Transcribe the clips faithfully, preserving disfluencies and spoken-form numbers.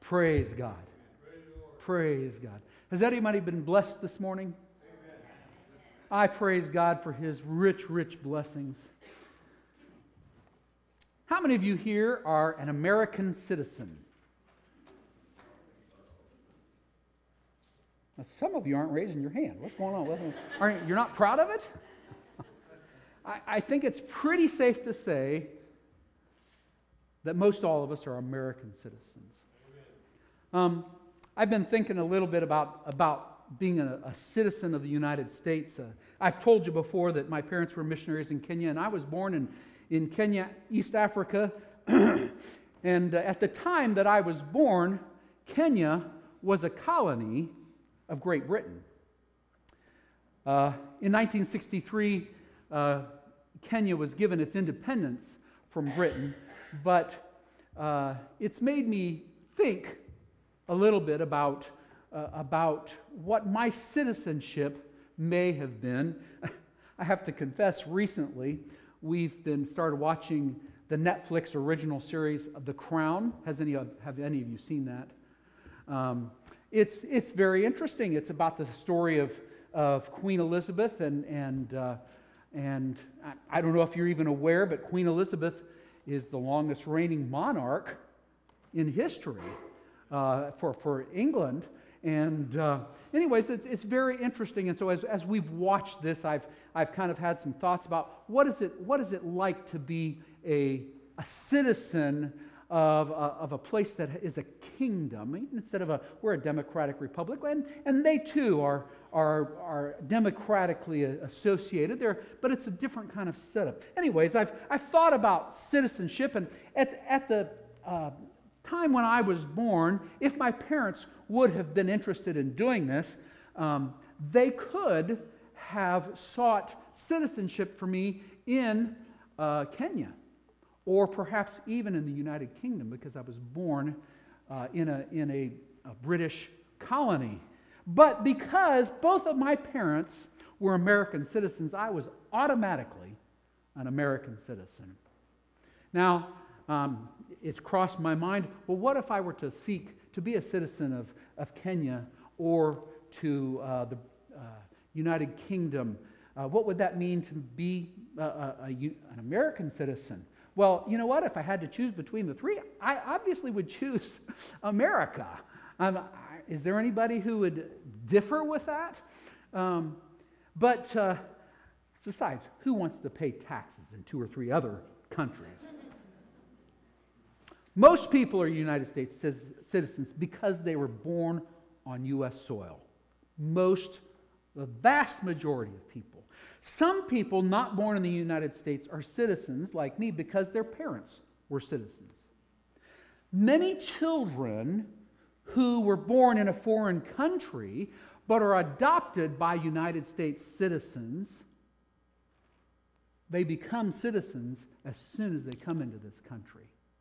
Praise God. Praise God. Has anybody been blessed this morning? I praise God for His rich, rich blessings. How many of you here are an American citizen? Now, some of you aren't raising your hand. What's going on? Aren't, you're not proud of it? I, I think it's pretty safe to say that most all of us are American citizens. Um, I've been thinking a little bit about, about being a, a citizen of the United States. Uh, I've told you before that my parents were missionaries in Kenya, and I was born in, in Kenya, East Africa. And uh, at the time that I was born, Kenya was a colony of Great Britain. Uh, in nineteen sixty-three, uh, Kenya was given its independence from Britain, but uh, it's made me think a little bit about uh, about what my citizenship may have been. I have to confess, recently we've been started watching the Netflix original series of The Crown. Has any of, have any of you seen that? Um, it's it's very interesting. It's about the story of of Queen Elizabeth, and and uh, and I, I don't know if you're even aware, but Queen Elizabeth is the longest reigning monarch in history uh, for for England. And uh, anyways, it's it's very interesting. And so as as we've watched this, I've I've kind of had some thoughts about what is it what is it like to be a a citizen of a, of a place that is a kingdom instead of a we're a democratic republic, and and they too are are are democratically associated there, but it's a different kind of setup. Anyways, I've I've thought about citizenship, and at at the uh, time when I was born, if my parents would have been interested in doing this, um, they could have sought citizenship for me in uh, Kenya, or perhaps even in the United Kingdom, because I was born uh, in a in a, a British colony. But because both of my parents were American citizens, I was automatically an American citizen. Now, um, it's crossed my mind, well, what if I were to seek to be a citizen of, of Kenya or to uh, the uh, United Kingdom? Uh, what would that mean to be a, a, a, an American citizen? Well, you know what? If I had to choose between the three, I obviously would choose America. Um, is there anybody who would differ with that? Um, but uh, besides, who wants to pay taxes in two or three other countries? Most people are United States citizens because they were born on U S soil. Most, the vast majority of people. Some people not born in the United States are citizens like me because their parents were citizens. Many children who were born in a foreign country but are adopted by United States citizens, they become citizens as soon as they come into this country.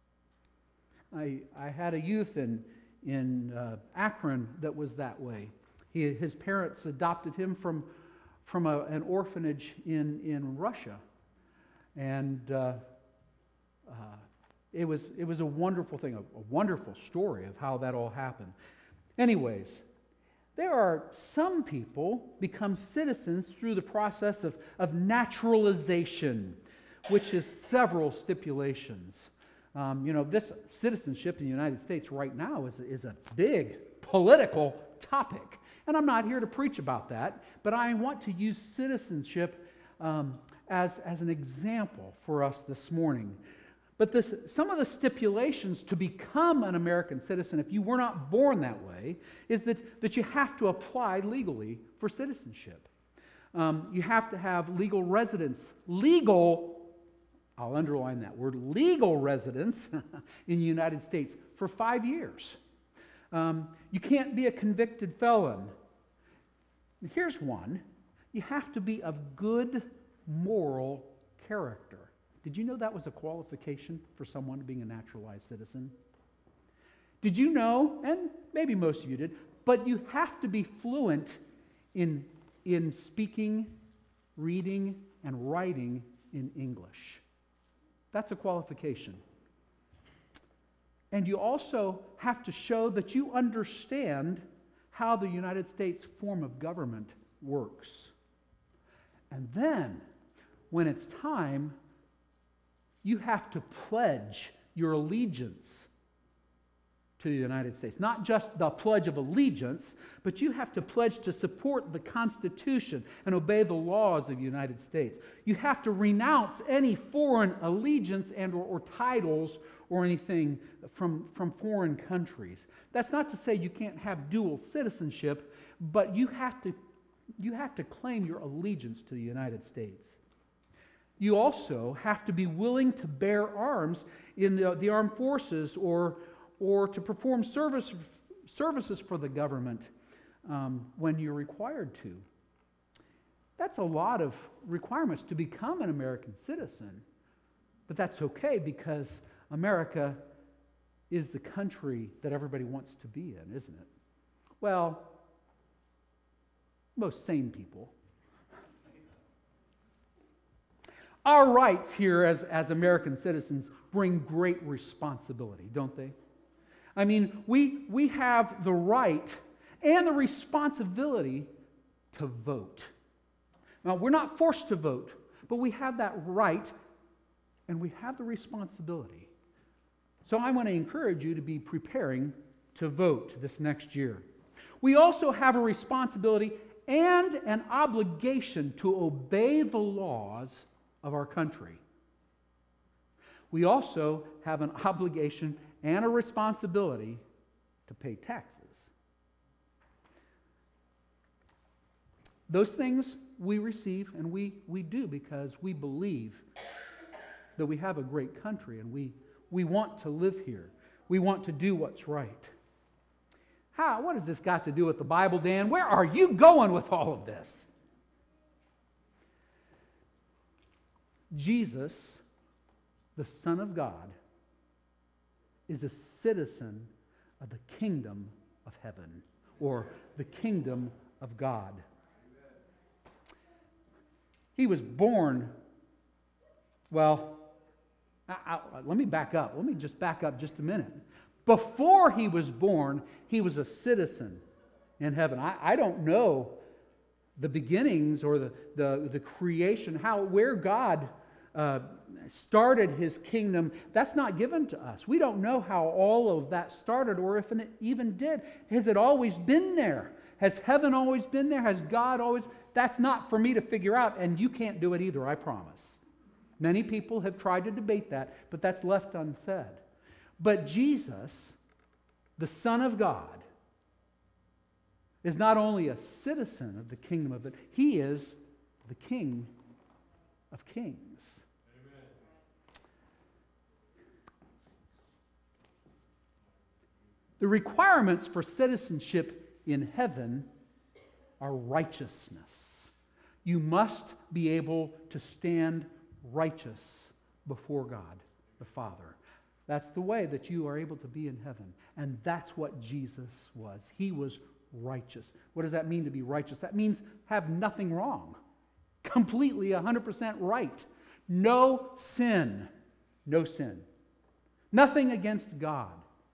I, I had a youth in, in uh, Akron that was that way. He, his parents adopted him from, from a, an orphanage in, in Russia. And uh, uh, it was, it was a wonderful thing, a, a wonderful story of how that all happened. Anyways, there are some people become citizens through the process of, of naturalization, which is several stipulations. Um, you know, this citizenship in the United States right now is, is a big political topic. And I'm not here to preach about that, but I want to use citizenship um, as, as an example for us this morning. But this, some of the stipulations to become an American citizen, if you were not born that way, is that, that you have to apply legally for citizenship. Um, you have to have legal residence, legal I'll underline that word, legal residence in the United States for five years. Um, you can't be a convicted felon. Here's one. You have to be of good moral character. Did you know that was a qualification for someone being a naturalized citizen? Did you know, and maybe most of you did, but you have to be fluent in, in speaking, reading, and writing in English. That's a qualification. And you also have to show that you understand how the United States form of government works. And then, when it's time, you have to pledge your allegiance to the United States. Not just the Pledge of Allegiance, but you have to pledge to support the Constitution and obey the laws of the United States. You have to renounce any foreign allegiance and or, or titles or anything from, from foreign countries. That's not to say you can't have dual citizenship, but you have to, you have to claim your allegiance to the United States. You also have to be willing to bear arms in the, the armed forces or or to perform service, services for the government um, when you're required to. That's a lot of requirements to become an American citizen. But that's okay because America is the country that everybody wants to be in, isn't it? Well, most sane people. Our rights here as, as American citizens bring great responsibility, don't they? I mean, we, we have the right and the responsibility to vote. Now, we're not forced to vote, but we have that right and we have the responsibility. So I want to encourage you to be preparing to vote this next year. We also have a responsibility and an obligation to obey the laws of our country. We also have an obligation and a responsibility to pay taxes. Those things we receive and we, we do because we believe that we have a great country and we, we want to live here. We want to do what's right. How? What has this got to do with the Bible, Dan? Where are you going with all of this? Jesus, the Son of God, is a citizen of the kingdom of heaven, or the kingdom of God. He was born, well, I, I, let me back up. Let me just back up just a minute. Before he was born, he was a citizen in heaven. I, I don't know the beginnings or the, the, the creation, how where God uh, started his kingdom. That's not given to us. We don't know how all of that started or if it even did. Has it always been there? Has heaven always been there? Has God always? That's not for me to figure out, and you can't do it either, I promise. Many people have tried to debate that, but that's left unsaid. But Jesus, the Son of God, is not only a citizen of the kingdom of it, he is the King of kings. Amen. The requirements for citizenship in heaven are righteousness. You must be able to stand righteous before God the Father. That's the way that you are able to be in heaven. And that's what Jesus was. He was righteous. What does that mean to be righteous? That means have nothing wrong. Completely one hundred percent right. No sin. No sin. Nothing against God.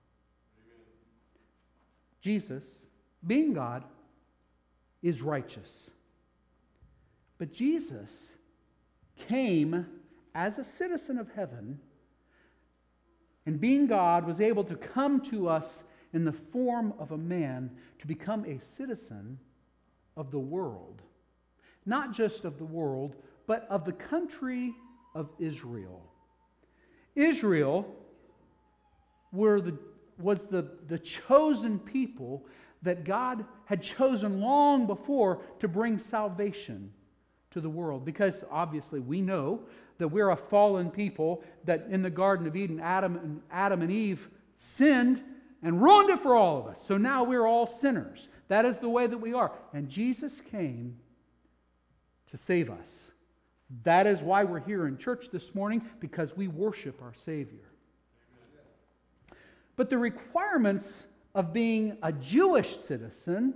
Jesus, being God, is righteous. But Jesus came as a citizen of heaven, and being God, was able to come to us in the form of a man to become a citizen of the world. Not just of the world, but of the country of Israel. Israel were the, was the, the chosen people that God had chosen long before to bring salvation to the world. Because obviously we know that we're a fallen people, that in the Garden of Eden, Adam and, Adam and Eve sinned and ruined it for all of us. So now we're all sinners. That is the way that we are. And Jesus came to save us. That is why we're here in church this morning, because we worship our Savior. Amen. But the requirements of being a Jewish citizen,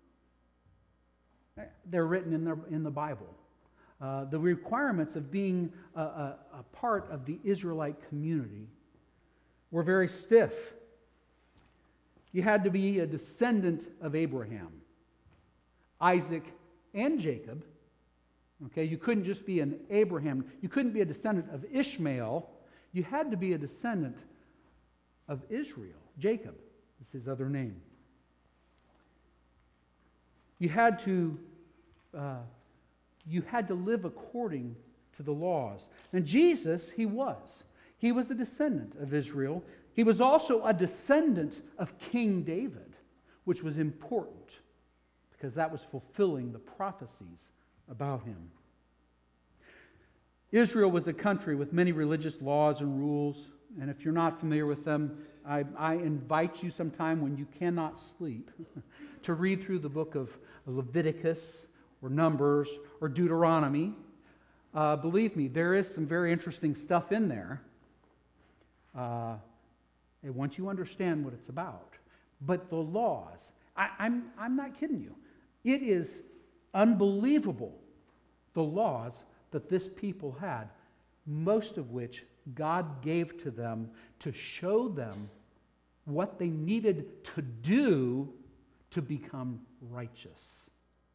they're written in the, in the Bible. Uh, the requirements of being a, a, a part of the Israelite community, were very stiff. You had to be a descendant of Abraham, Isaac, and Jacob. Okay, you couldn't just be an Abraham. You couldn't be a descendant of Ishmael. You had to be a descendant of Israel. Jacob is his other name. You had to, uh, you had to live according to the laws. And Jesus, he was. He was a descendant of Israel. He was also a descendant of King David, which was important because that was fulfilling the prophecies about him. Israel was a country with many religious laws and rules, and if you're not familiar with them, I, I invite you sometime when you cannot sleep to read through the book of Leviticus or Numbers or Deuteronomy. Uh, believe me, there is some very interesting stuff in there. Uh, and once you understand what it's about. But the laws, I, I'm, I'm not kidding you. It is unbelievable, the laws that this people had, most of which God gave to them to show them what they needed to do to become righteous.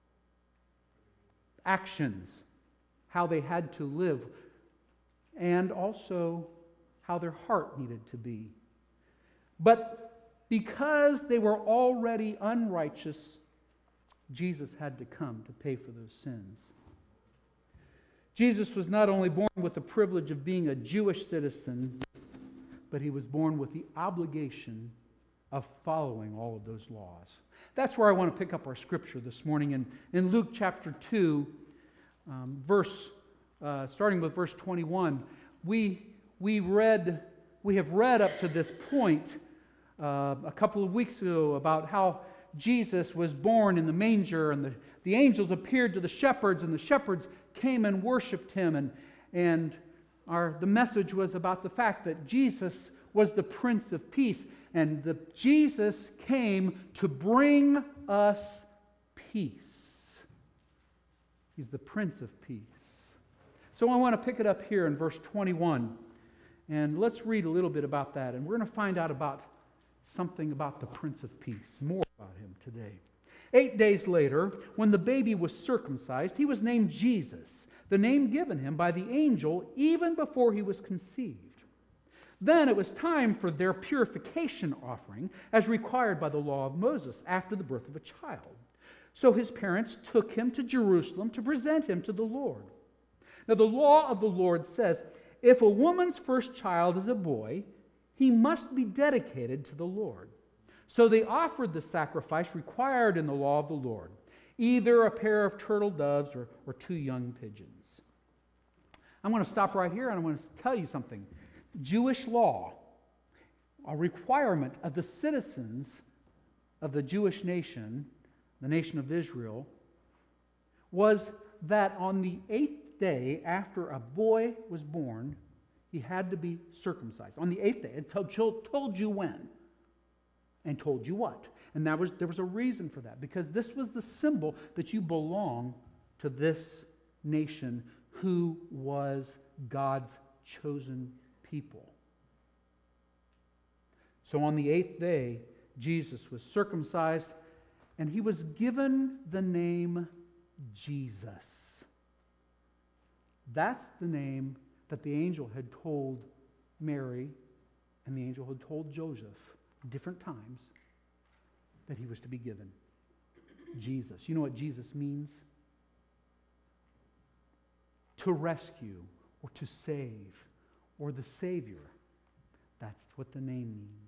Actions, how they had to live, and also how their heart needed to be. But because they were already unrighteous, Jesus had to come to pay for those sins. Jesus was not only born with the privilege of being a Jewish citizen, but he was born with the obligation of following all of those laws. That's where I want to pick up our scripture this morning in, in Luke chapter two, um, verse uh, starting with verse twenty-one. We we read we have read up to this point uh, a couple of weeks ago about how Jesus was born in the manger, and the, the angels appeared to the shepherds, and the shepherds came and worshipped him, and and our the message was about the fact that Jesus was the Prince of Peace, and the Jesus came to bring us peace. He's the Prince of Peace. So I want to pick it up here in verse twenty-one, and let's read a little bit about that, and we're going to find out about something about the Prince of Peace, more about him today. Eight days later, when the baby was circumcised, he was named Jesus, the name given him by the angel even before he was conceived. Then it was time for their purification offering, as required by the law of Moses, after the birth of a child. So his parents took him to Jerusalem to present him to the Lord. Now the law of the Lord says, if a woman's first child is a boy, he must be dedicated to the Lord. So they offered the sacrifice required in the law of the Lord, either a pair of turtle doves or, or two young pigeons. I'm going to stop right here and I'm going to tell you something. Jewish law, a requirement of the citizens of the Jewish nation, the nation of Israel, was that on the eighth day after a boy was born, he had to be circumcised. On the eighth day. It told, told you when. And told you what. And that was there was a reason for that. Because this was the symbol that you belong to this nation who was God's chosen people. So on the eighth day, Jesus was circumcised, and he was given the name Jesus. That's the name that the angel had told Mary, and the angel had told Joseph different times that he was to be given. Jesus. You know what Jesus means? To rescue, or to save, or the Savior. That's what the name means.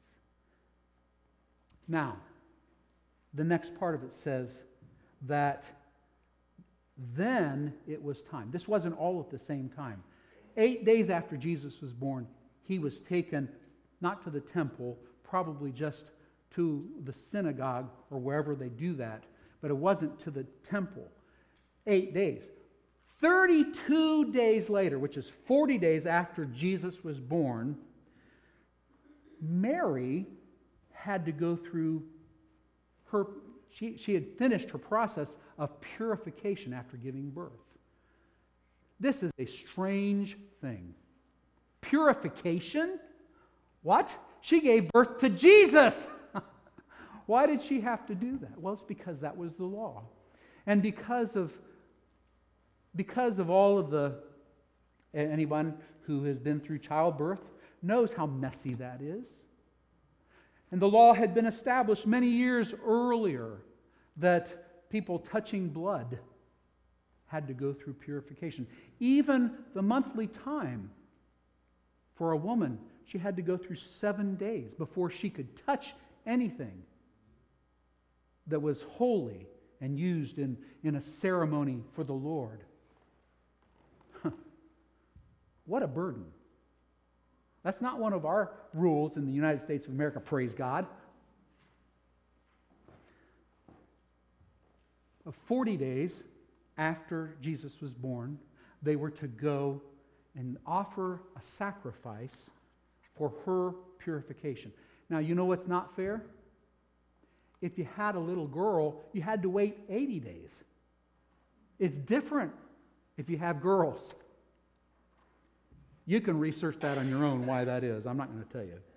Now, the next part of it says that then it was time. This wasn't all at the same time. Eight days after Jesus was born, he was taken not to the temple, probably just to the synagogue or wherever they do that, but it wasn't to the temple. Eight days. thirty-two days later, which is forty days after Jesus was born, Mary had to go through her, she, she had finished her process of purification after giving birth. This is a strange thing. Purification? What? She gave birth to Jesus. Why did she have to do that? Well, it's because that was the law. And because of because of all of the anyone who has been through childbirth knows how messy that is. And the law had been established many years earlier that people touching blood had to go through purification. Even the monthly time for a woman, she had to go through seven days before she could touch anything that was holy and used in, in a ceremony for the Lord. What a burden. That's not one of our rules in the United States of America, praise God. forty days after Jesus was born, they were to go and offer a sacrifice for her purification. Now, you know what's not fair? If you had a little girl, you had to wait eighty days. It's different if you have girls. You can research that on your own, why that is. I'm not going to tell you.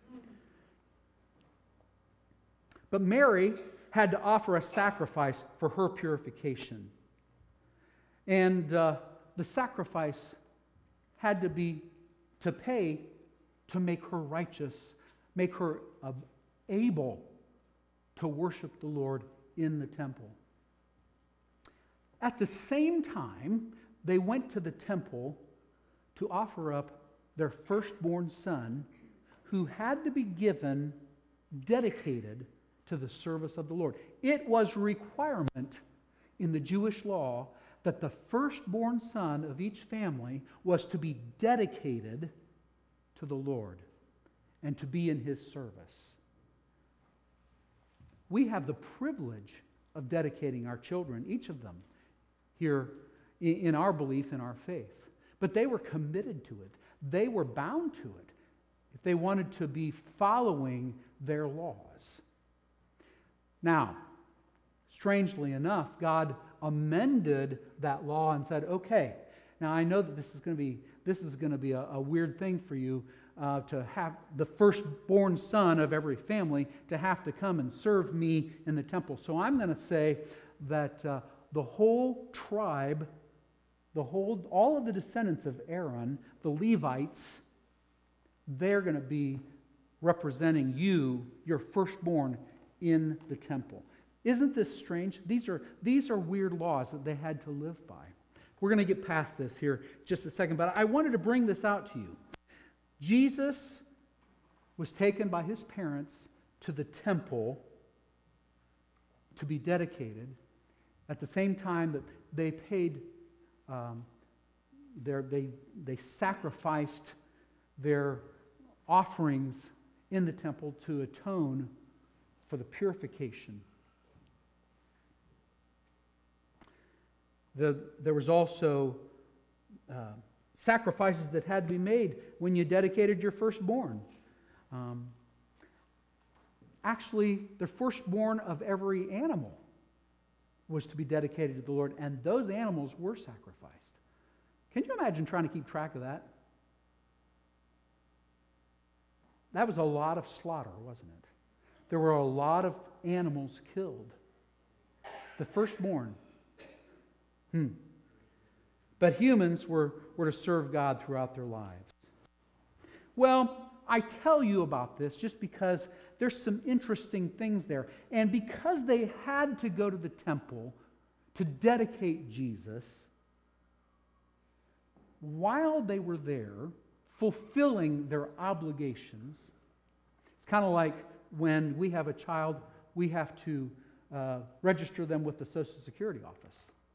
But Mary had to offer a sacrifice for her purification. And uh, the sacrifice had to be to pay to make her righteous, make her uh, able to worship the Lord in the temple. At the same time, they went to the temple to offer up their firstborn son, who had to be given, dedicated to the service of the Lord. It was a requirement in the Jewish law that the firstborn son of each family was to be dedicated to the Lord and to be in His service. We have the privilege of dedicating our children, each of them, here in our belief, in our faith. But they were committed to it. They were bound to it if they wanted to be following their laws. Now, strangely enough, God amended that law and said, okay, now I know that this is going to be this is going to be a, a weird thing for you uh, to have the firstborn son of every family to have to come and serve me in the temple. So I'm going to say that uh, the whole tribe, the whole, all of the descendants of Aaron, the Levites, they're going to be representing you, your firstborn, in the temple. Isn't this strange? These are these are weird laws that they had to live by. We're going to get past this here just a second, but I wanted to bring this out to you. Jesus was taken by his parents to the temple to be dedicated at the same time that they paid um, their they they sacrificed their offerings in the temple to atone for the purification. The, there was also uh, sacrifices that had to be made when you dedicated your firstborn. Um, actually, the firstborn of every animal was to be dedicated to the Lord, and those animals were sacrificed. Can you imagine trying to keep track of that? That was a lot of slaughter, wasn't it? There were a lot of animals killed. The firstborn. Hmm. But humans were, were to serve God throughout their lives. Well, I tell you about this just because there's some interesting things there. And because they had to go to the temple to dedicate Jesus, while they were there fulfilling their obligations, it's kind of like when we have a child, we have to uh, register them with the Social Security office.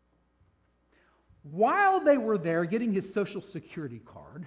While they were there getting his Social Security card,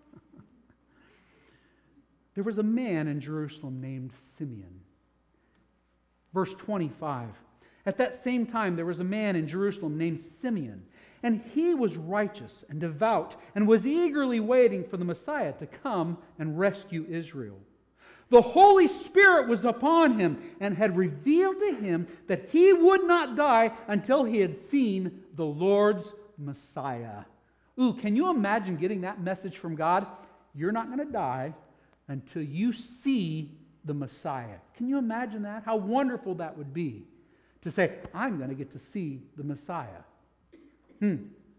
there was a man in Jerusalem named Simeon. Verse twenty-five. At that same time, there was a man in Jerusalem named Simeon, and he was righteous and devout and was eagerly waiting for the Messiah to come and rescue Israel. The Holy Spirit was upon him and had revealed to him that he would not die until he had seen the Lord's Messiah. Ooh, can you imagine getting that message from God? You're not going to die until you see the Messiah. Can you imagine that? How wonderful that would be to say, I'm going to get to see the Messiah. Hmm.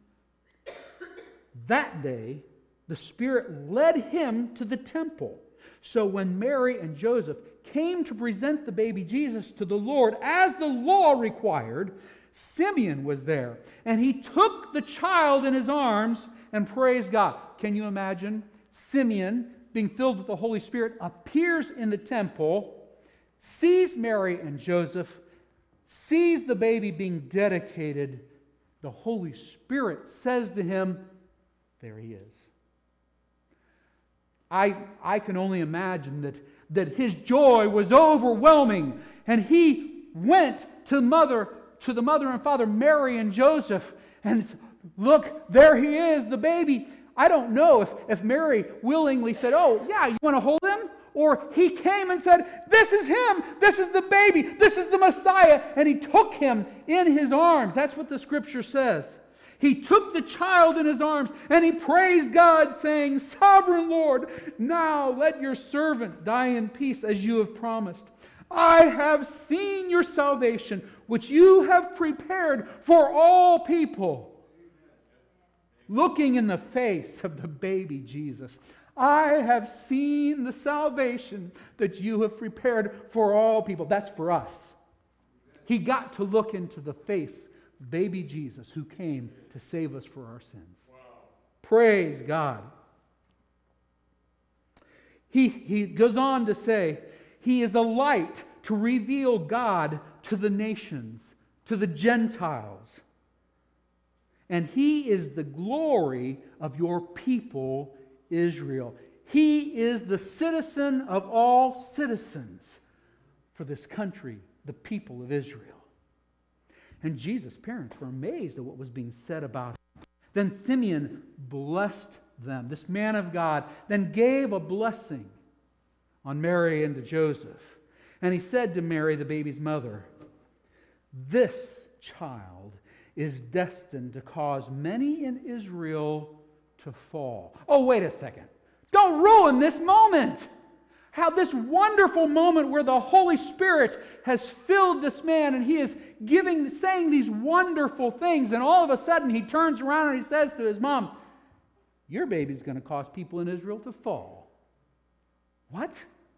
That day, the Spirit led him to the temple. So when Mary and Joseph came to present the baby Jesus to the Lord as the law required, Simeon was there. And he took the child in his arms and praised God. Can you imagine? Simeon, being filled with the Holy Spirit, appears in the temple, sees Mary and Joseph, sees the baby being dedicated. The Holy Spirit says to him, there he is. I, I can only imagine that, that his joy was overwhelming. And he went to mother, to the mother and father, Mary and Joseph, and said, look, there he is, the baby. I don't know if, if Mary willingly said, oh, yeah, you want to hold him? Or he came and said, this is him, this is the baby, this is the Messiah. And he took him in his arms. That's what the Scripture says. He took the child in his arms and he praised God, saying, Sovereign Lord, now let your servant die in peace as you have promised. I have seen your salvation, which you have prepared for all people. Looking in the face of the baby Jesus, I have seen the salvation that you have prepared for all people. That's for us. He got to look into the face of baby Jesus who came to save us for our sins. Wow. Praise God. He, he goes on to say, He is a light to reveal God to the nations, to the Gentiles. And He is the glory of your people, Israel. He is the citizen of all citizens for this country, the people of Israel. And Jesus' parents were amazed at what was being said about him. Then Simeon blessed them, this man of God, then gave a blessing on Mary and to Joseph. And he said to Mary, the baby's mother, this child is destined to cause many in Israel to fall. Oh, wait a second. Don't ruin this moment. How this wonderful moment where the Holy Spirit has filled this man and he is giving, saying these wonderful things, and all of a sudden he turns around and he says to his mom, your baby's going to cause people in Israel to fall. What?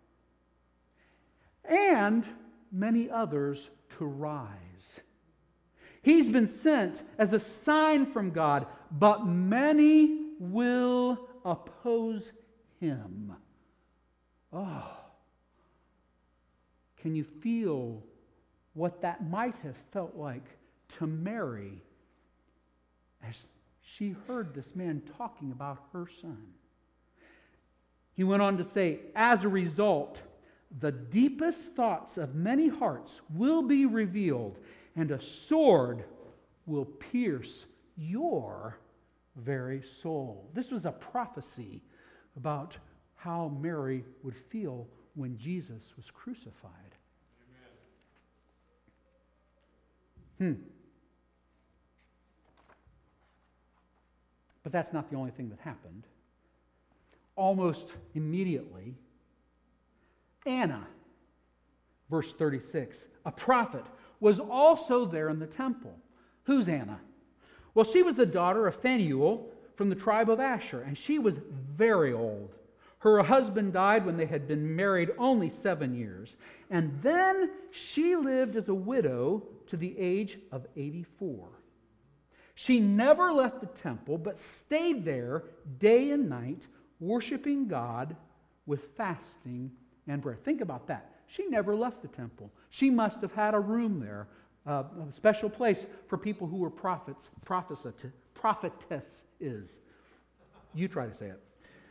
And many others to rise. He's been sent as a sign from God, but many will oppose him. Oh, can you feel what that might have felt like to Mary as she heard this man talking about her son? He went on to say, as a result, the deepest thoughts of many hearts will be revealed, and a sword will pierce your very soul. This was a prophecy about how Mary would feel when Jesus was crucified. Amen. Hmm. But that's not the only thing that happened. Almost immediately, Anna, verse thirty-six, a prophet, was also there in the temple. Who's Anna? Well, she was the daughter of Phanuel from the tribe of Asher, and she was very old. Her husband died when they had been married only seven years. And then she lived as a widow to the age of eighty-four. She never left the temple, but stayed there day and night, worshiping God with fasting and prayer. Think about that. She never left the temple. She must have had a room there, uh, a special place for people who were prophets, prophecies, prophetesses. You try to say it.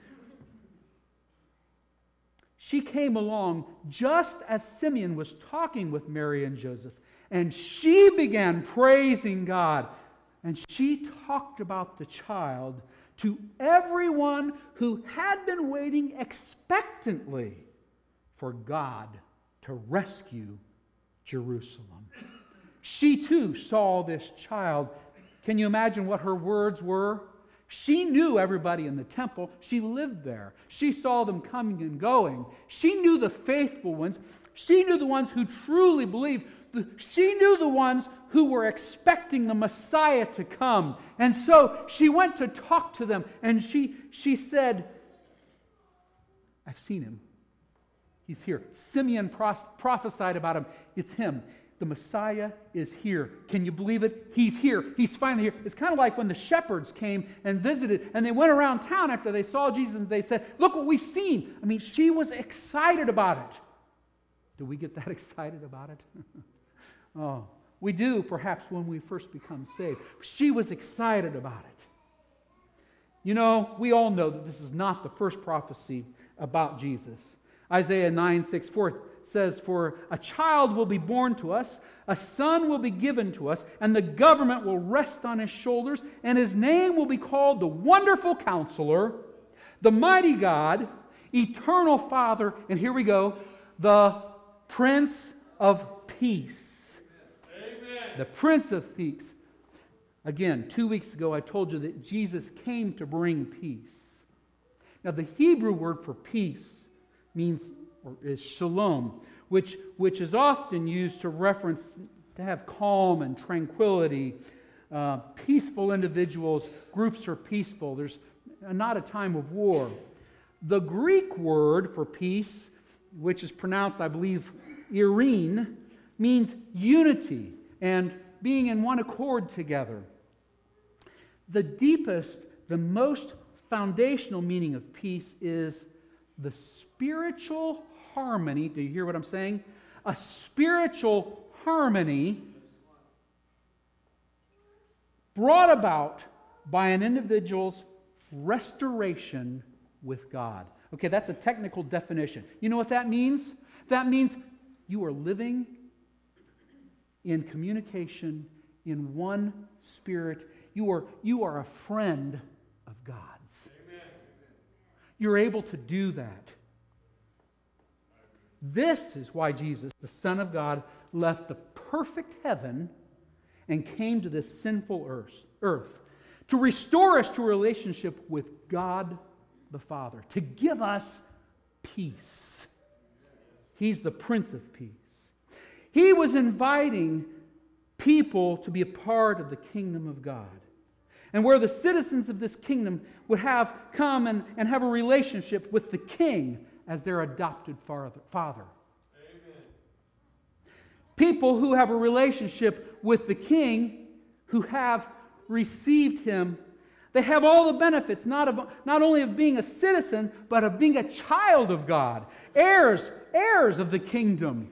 She came along just as Simeon was talking with Mary and Joseph, and she began praising God. And she talked about the child to everyone who had been waiting expectantly for God to rescue Jerusalem. She too saw this child. Can you imagine what her words were? She knew everybody in the temple. She lived there. She saw them coming and going. She knew the faithful ones. She knew the ones who truly believed. She knew the ones who were expecting the Messiah to come. And so she went to talk to them, and she, she said, I've seen him. He's here. Simeon prophesied about him. It's him. The Messiah is here. Can you believe it? He's here. He's finally here. It's kind of like when the shepherds came and visited, and they went around town after they saw Jesus, and they said, look what we've seen. I mean, she was excited about it. Do we get that excited about it? Oh, we do perhaps when we first become saved. She was excited about it. You know, we all know that this is not the first prophecy about Jesus. Isaiah nine six four says, for a child will be born to us, a son will be given to us, and the government will rest on his shoulders, and his name will be called the Wonderful Counselor, the Mighty God, Eternal Father, and here we go, the Prince of Peace. Amen. The Prince of Peace. Again, two weeks ago I told you that Jesus came to bring peace. Now the Hebrew word for peace means or is shalom, which, which is often used to reference to have calm and tranquility. Uh, peaceful individuals, groups are peaceful. There's not a time of war. The Greek word for peace, which is pronounced, I believe, eirene, means unity and being in one accord together. The deepest, the most foundational meaning of peace is the spiritual harmony. Do you hear what I'm saying? A spiritual harmony brought about by an individual's restoration with God. Okay, that's a technical definition. You know what that means? That means you are living in communication in one spirit. You are, you are a friend of God's. Amen. You're able to do that. This is why Jesus, the Son of God, left the perfect heaven and came to this sinful earth, earth to restore us to a relationship with God the Father, to give us peace. He's the Prince of Peace. He was inviting people to be a part of the kingdom of God, and where the citizens of this kingdom would have come and, and have a relationship with the King as their adopted father. Amen. People who have a relationship with the King, who have received Him, they have all the benefits, not, of, not only of being a citizen, but of being a child of God, heirs, heirs of the kingdom.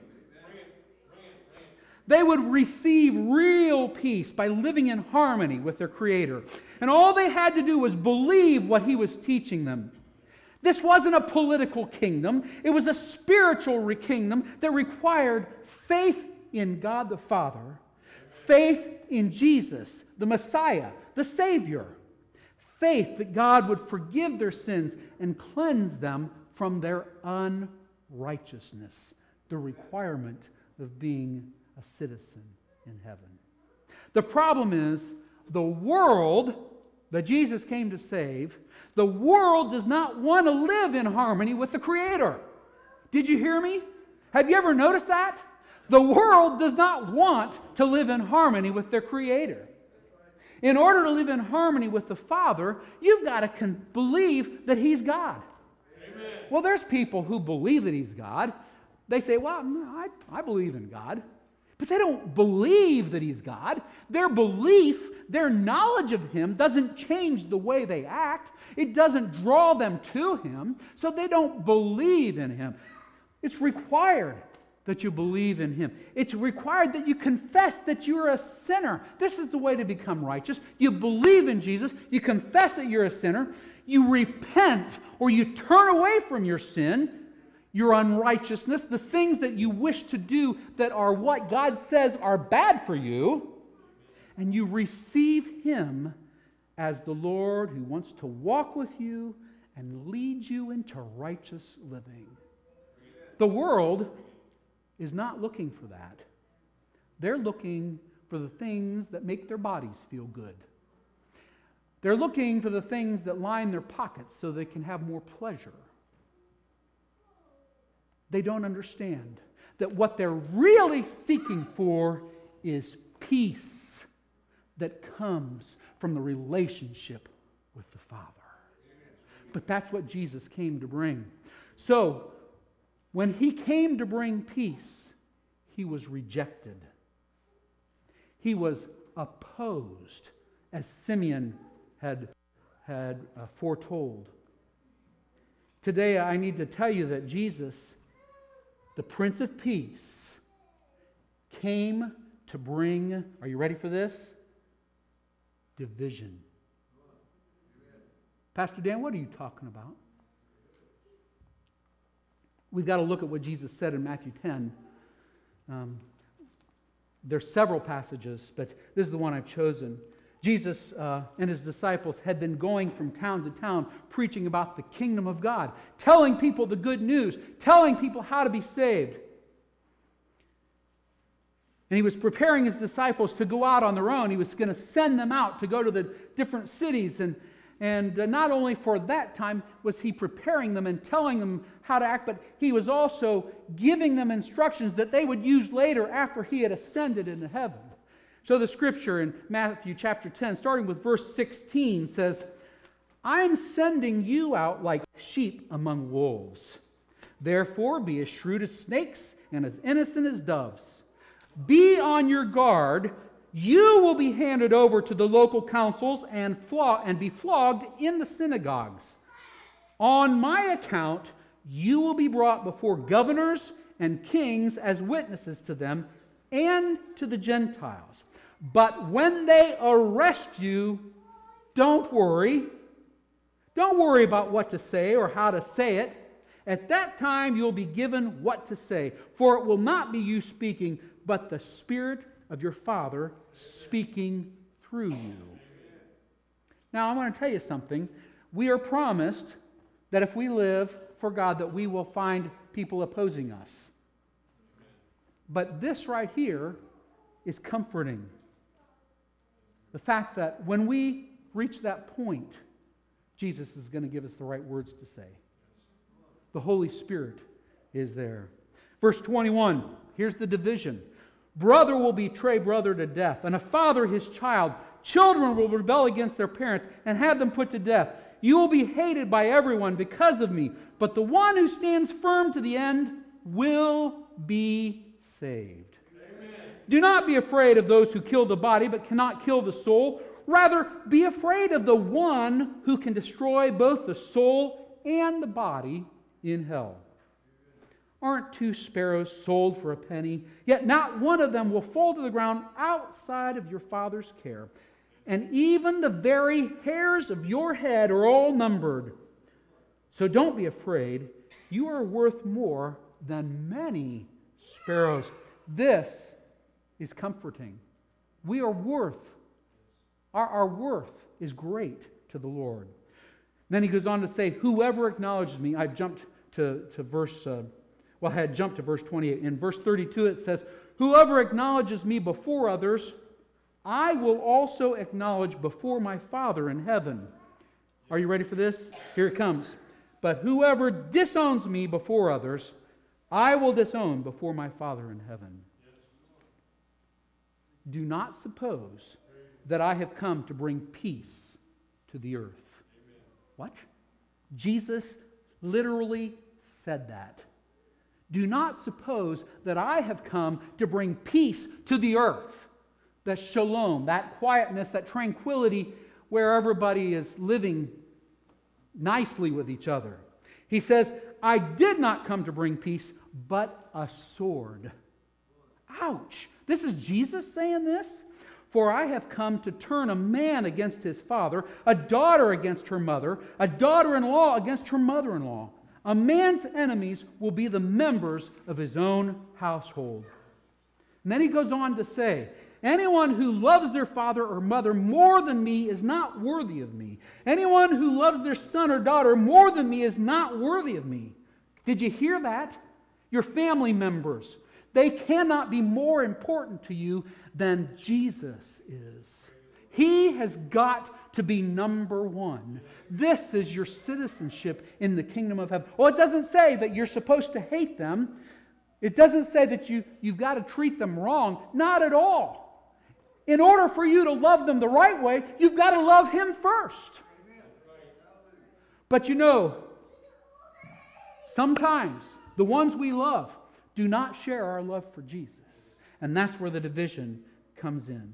They would receive real peace by living in harmony with their Creator. And all they had to do was believe what He was teaching them. This wasn't a political kingdom. It was a spiritual kingdom that required faith in God the Father, faith in Jesus, the Messiah, the Savior, faith that God would forgive their sins and cleanse them from their unrighteousness, the requirement of being a citizen in heaven. The problem is, the world that Jesus came to save, the world does not want to live in harmony with the Creator. Did you hear me? Have you ever noticed that? The world does not want to live in harmony with their Creator. In order to live in harmony with the Father, you've got to con- believe that He's God. Amen. Well, there's people who believe that He's God. They say, well, I, I believe in God. But they don't believe that He's God. Their belief, their knowledge of Him doesn't change the way they act. It doesn't draw them to Him, so they don't believe in Him. It's required that you believe in Him. It's required that you confess that you're a sinner. This is the way to become righteous. You believe in Jesus. You confess that you're a sinner. You repent, or you turn away from your sin, your unrighteousness, the things that you wish to do that are what God says are bad for you, and you receive Him as the Lord who wants to walk with you and lead you into righteous living. The world is not looking for that. They're looking for the things that make their bodies feel good. They're looking for the things that line their pockets so they can have more pleasure. They don't understand that what they're really seeking for is peace that comes from the relationship with the Father. But that's what Jesus came to bring. So, when He came to bring peace, He was rejected. He was opposed, as Simeon had, had uh, foretold. Today, I need to tell you that Jesus, the Prince of Peace, came to bring, are you ready for this? Division. Pastor Dan, what are you talking about? We've got to look at what Jesus said in Matthew ten. Um, there's several passages, but this is the one I've chosen. Jesus uh, and His disciples had been going from town to town preaching about the kingdom of God, telling people the good news, telling people how to be saved. And He was preparing His disciples to go out on their own. He was going to send them out to go to the different cities. And, and uh, not only for that time was He preparing them and telling them how to act, but He was also giving them instructions that they would use later after He had ascended into heaven. So the scripture in Matthew chapter ten, starting with verse sixteen, says, "I am sending you out like sheep among wolves. Therefore be as shrewd as snakes and as innocent as doves. Be on your guard. You will be handed over to the local councils and flog and be flogged in the synagogues. On my account, you will be brought before governors and kings as witnesses to them and to the Gentiles. But when they arrest you, don't worry. Don't worry about what to say or how to say it. At that time you'll be given what to say. For it will not be you speaking, but the Spirit of your Father speaking through you." Now I want to tell you something. We are promised that if we live for God, that we will find people opposing us. But this right here is comforting. The fact that when we reach that point, Jesus is going to give us the right words to say. The Holy Spirit is there. Verse twenty-one, here's the division. "Brother will betray brother to death, and a father his child. Children will rebel against their parents and have them put to death. You will be hated by everyone because of me, but the one who stands firm to the end will be saved. Do not be afraid of those who kill the body but cannot kill the soul. Rather, be afraid of the one who can destroy both the soul and the body in hell. Aren't two sparrows sold for a penny? Yet not one of them will fall to the ground outside of your Father's care. And even the very hairs of your head are all numbered. So don't be afraid. You are worth more than many sparrows." This is comforting. We are worth, our, our worth is great to the Lord. Then he goes on to say, "Whoever acknowledges me," I've jumped to, to verse, uh, well, I had jumped to verse twenty-eight. In verse thirty-two it says, "Whoever acknowledges me before others, I will also acknowledge before my Father in heaven." Are you ready for this? Here it comes. "But whoever disowns me before others, I will disown before my Father in heaven." Do not suppose that I have come to bring peace to the earth. Amen. What? Jesus literally said that. Do not suppose that I have come to bring peace to the earth. That shalom, that quietness, that tranquility where everybody is living nicely with each other. He says, "I did not come to bring peace, but a sword." Ouch! This is Jesus saying this? "For I have come to turn a man against his father, a daughter against her mother, a daughter-in-law against her mother-in-law. A man's enemies will be the members of his own household." And then he goes on to say, "Anyone who loves their father or mother more than me is not worthy of me. Anyone who loves their son or daughter more than me is not worthy of me." Did you hear that? Your family members, they cannot be more important to you than Jesus is. He has got to be number one. This is your citizenship in the kingdom of heaven. Well, it doesn't say that you're supposed to hate them. It doesn't say that you, you've got to treat them wrong. Not at all. In order for you to love them the right way, you've got to love Him first. But you know, sometimes the ones we love do not share our love for Jesus. And that's where the division comes in.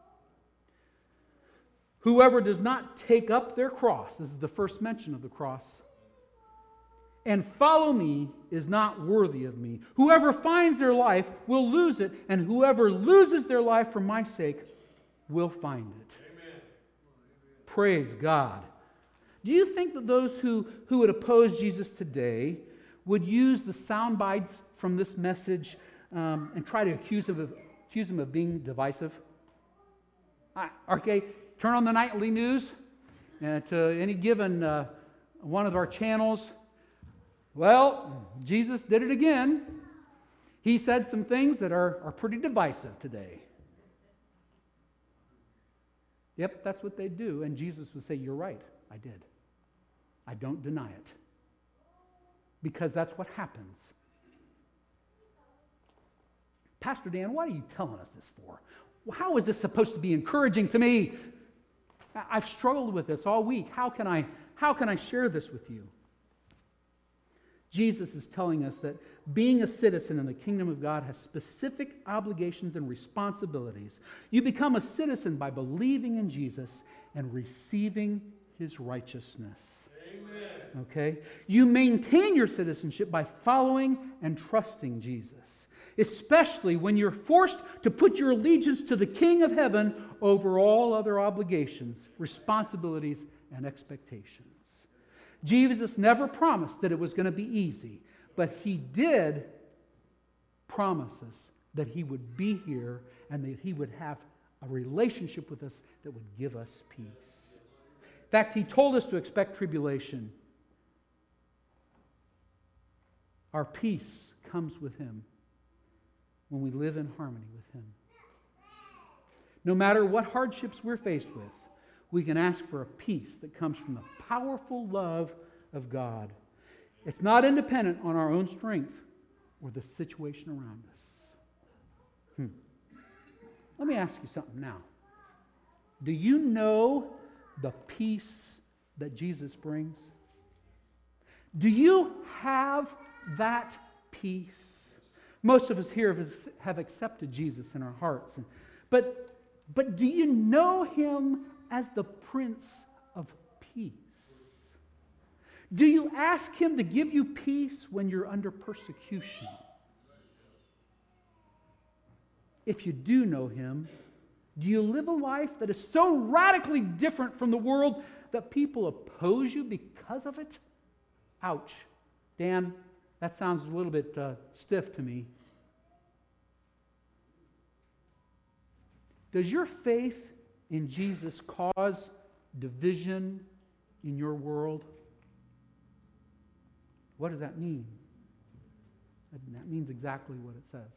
Whoever does not take up their cross, this is the first mention of the cross, and follow me is not worthy of me. Whoever finds their life will lose it, and whoever loses their life for my sake will find it. Amen. Praise God. Do you think that those who, who would oppose Jesus today would use the sound bites from this message um, and try to accuse him of, accuse him of being divisive? I, okay, turn on the nightly news and to any given uh, one of our channels. Well, Jesus did it again. He said some things that are, are pretty divisive today. Yep, that's what they do. And Jesus would say, you're right, I did. I don't deny it. Because that's what happens. Pastor Dan, what are you telling us this for? How is this supposed to be encouraging to me? I've struggled with this all week. How can I, how can I share this with you? Jesus is telling us that being a citizen in the kingdom of God has specific obligations and responsibilities. You become a citizen by believing in Jesus and receiving His righteousness. Amen. Okay? You maintain your citizenship by following and trusting Jesus, especially when you're forced to put your allegiance to the King of Heaven over all other obligations, responsibilities, and expectations. Jesus never promised that it was going to be easy, but He did promise us that He would be here and that He would have a relationship with us that would give us peace. In fact, He told us to expect tribulation. Our peace comes with Him when we live in harmony with Him. No matter what hardships we're faced with, we can ask for a peace that comes from the powerful love of God. It's not independent on our own strength or the situation around us. Hmm. Let me ask you something now. Do you know the peace that Jesus brings? Do you have that peace? Most of us here have, have accepted Jesus in our hearts. But, but do you know Him as the Prince of Peace? Do you ask Him to give you peace when you're under persecution? If you do know Him, do you live a life that is so radically different from the world that people oppose you because of it? Ouch. Dan, that sounds a little bit uh, stiff to me. Does your faith in Jesus cause division in your world? What does that mean? That means exactly what it says.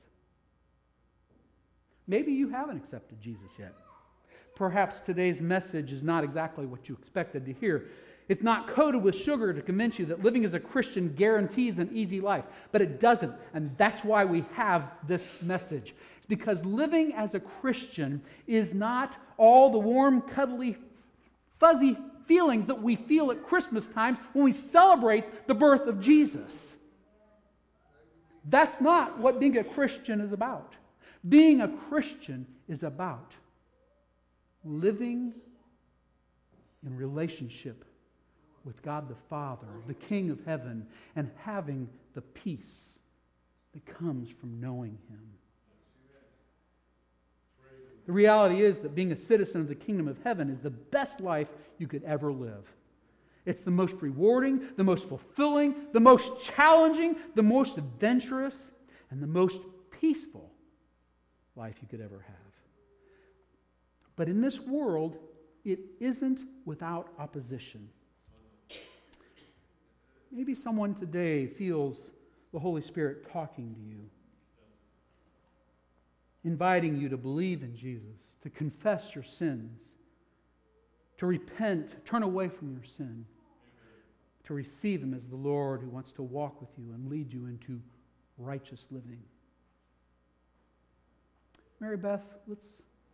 Maybe you haven't accepted Jesus yet. Perhaps today's message is not exactly what you expected to hear. It's not coated with sugar to convince you that living as a Christian guarantees an easy life. But it doesn't. And that's why we have this message. It's because living as a Christian is not all the warm, cuddly, fuzzy feelings that we feel at Christmas times when we celebrate the birth of Jesus. That's not what being a Christian is about. Being a Christian is about living in relationship with God the Father, the King of Heaven, and having the peace that comes from knowing Him. The reality is that being a citizen of the kingdom of heaven is the best life you could ever live. It's the most rewarding, the most fulfilling, the most challenging, the most adventurous, and the most peaceful life you could ever have. But in this world, it isn't without opposition. Maybe someone today feels the Holy Spirit talking to you, inviting you to believe in Jesus, to confess your sins, to repent, turn away from your sin, to receive Him as the Lord who wants to walk with you and lead you into righteous living. Mary Beth, let's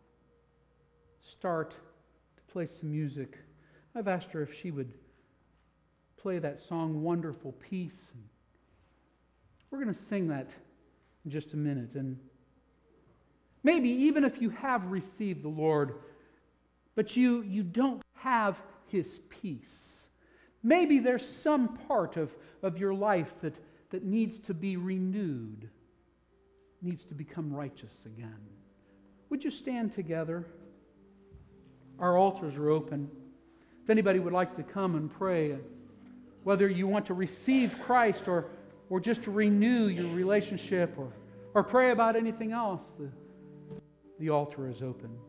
start to play some music. I've asked her if she would play that song, Wonderful Peace. And we're going to sing that in just a minute. And maybe even if you have received the Lord, but you, you don't have His peace, maybe there's some part of, of your life that, that needs to be renewed, needs to become righteous again. Would you stand together? Our altars are open. If anybody would like to come and pray, whether you want to receive Christ or, or just to renew your relationship or, or pray about anything else, the, the altar is open.